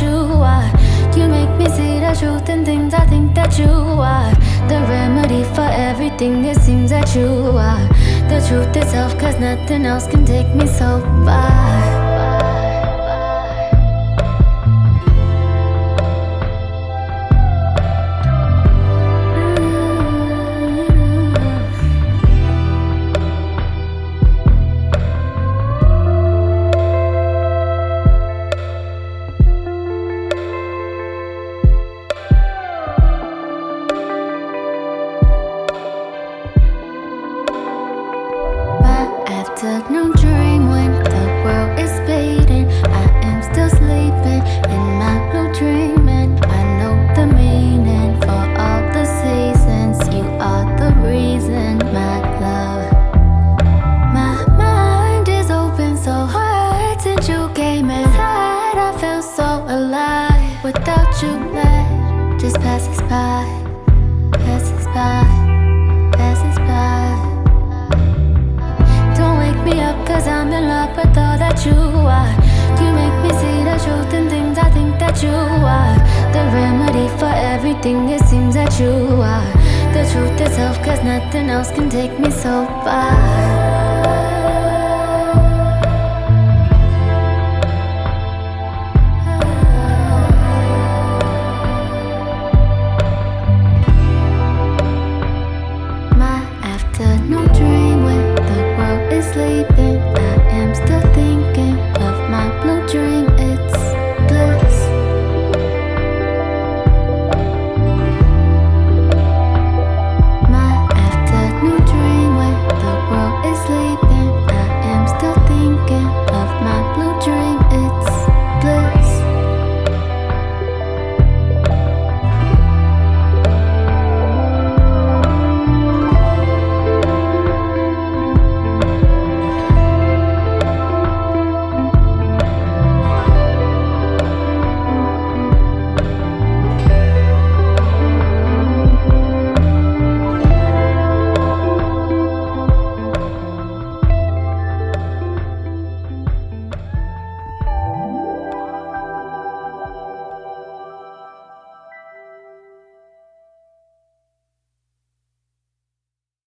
you are. You make me see the truth in things I think that you are. The remedy for everything, it seems that you are. The truth itself, cause nothing else can take me so far. No dream when the world is fading. I am still sleeping in my blue dreaming. I know the meaning for all the seasons. You are the reason, my love. My mind is open so hard since you came inside. I feel so alive. Without you, life just passes by, passes by, passes by. Me up cause I'm in love with all that you are. You make me see the truth in things I think that you are. The remedy for everything, it seems that you are. The truth itself cause nothing else can take me so far.